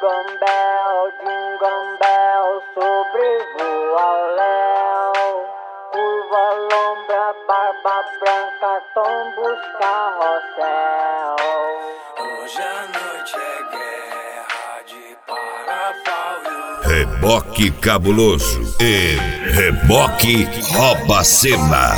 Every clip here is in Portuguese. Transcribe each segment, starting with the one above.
Jingle bell, sobrevoa o léu. Curva lombra, barba branca, tombos, carrossel. Hoje a noite é guerra de Parafolho. Reboque cabuloso e reboque rouba cena.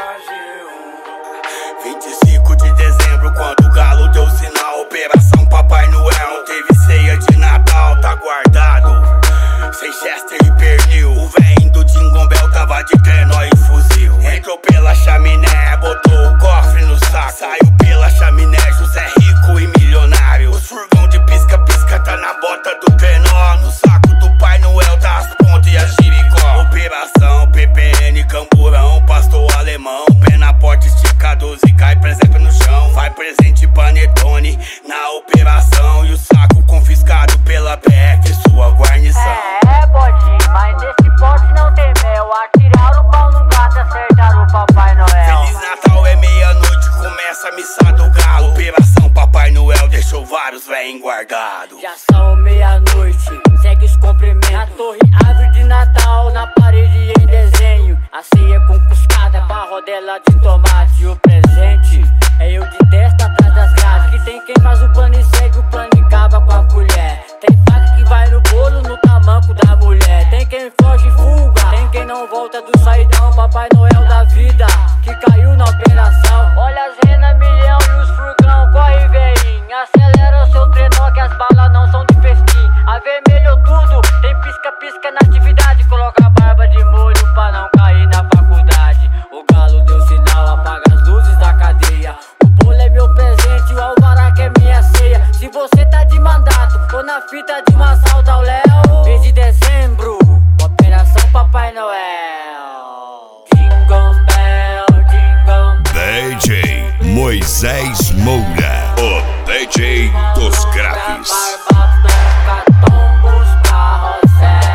25 de dezembro, quando o galo deu sinal, Operação Papai Noel. Teve ceia de Natal, tá guardado, sem Chester e pernil. O véi do Jingle Bell tava de trenó e fuzil. Entrou pela chaminé, botou o cofre no saco. Saiu pela chaminé, José rico e milionário. Os furgão de pisca-pisca tá na bota do trenó. No saco do Pai Noel tá as pontes e a Jiricó. Operação PPN, camburão, pastor alemão. Pé na porta, estica 12, cai presépio no chão. Vai presente panetone na operação. E o saco confiscado pela PF e sua guarnição. Bode, mas nesse pote não tem mel. Atiraram o pau no gato, acertaram o Papai Noel. Feliz Natal é meia-noite, começa a missa do galo. Operação Papai Noel deixou vários véi guardados. Já são meia-noite, segue os cumprimentos. Na torre, árvore de Natal, na parede em desenho. A ceia conquistada pra rodela de tomate. O presente é eu de testa atrás das grades. Que tem quem faz o plano e segue o plano e acaba com a colher. Tem faca que vai no bolo, no tamanco da mulher. Tem quem foge e fuga, tem quem não volta do saidão. Papai Noel da vida, que caiu na operação. Olha as renas milhão e os furgão, corre veinho. Acelera o seu trenó que as balas não são de festim. Avermelhou tudo, tem pisca-pisca na atividade. Coloca a barba de molho pra não cair na faculdade. O galo deu sinal, apaga as luzes da cadeia. O bolo é meu presente, o alvará que é minha ceia. Se você tá de mandato ou na fita de um assalto ao Léo. Mês de dezembro, Operação Papai Noel. Jingle bell, jingle bell. DJ Moisés Moura, o DJ dos graves. Barba branca, tombos, carrossel.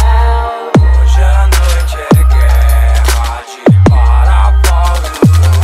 Hoje a noite é guerra de Parafolho.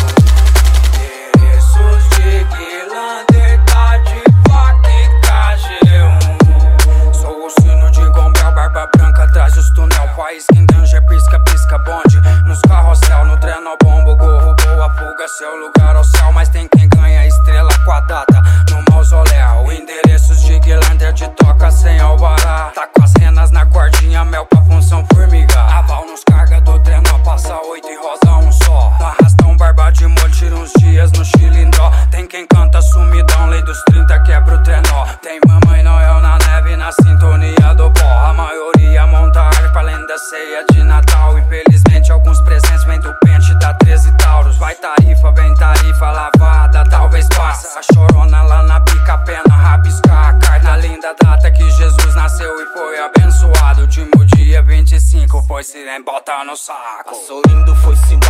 Endereços de Guilander, tá de faca e KG1. Sou o sino de Gombel, barba branca atrás dos túnel. País que em danger, pisca-pisca bonde. Nos carrossel, no trenó bombo, gorro, boa fuga. Seu lugar ao céu, mas tem quem ganha estrela com a data no mausoléu. Endereços de Guilander, de toca sem alvará. Tá com as renas na cordinha, mel pra função formiga. Aval nos carga do trenó, passa 8 e rosa um só. No arrastão, barba de molho, tira uns dias no chilindró. Tem quem canta sumidão, lei dos 30 quebra o trenó. Tem Mamãe Noel na neve, na sintonia do pó. A maioria monta harpa, além da ceia de Natal. Infelizmente alguns presentes vêm do pente da 13 Tauros. Vai tarifa, vem tarifa, lavada, talvez passa. A chorona lá na pica, pena, rabiscar a carta. Na linda data que Jesus nasceu e foi abençoado. Último dia 25 foi sirene, bota no saco. Passou lindo, foi simbólico.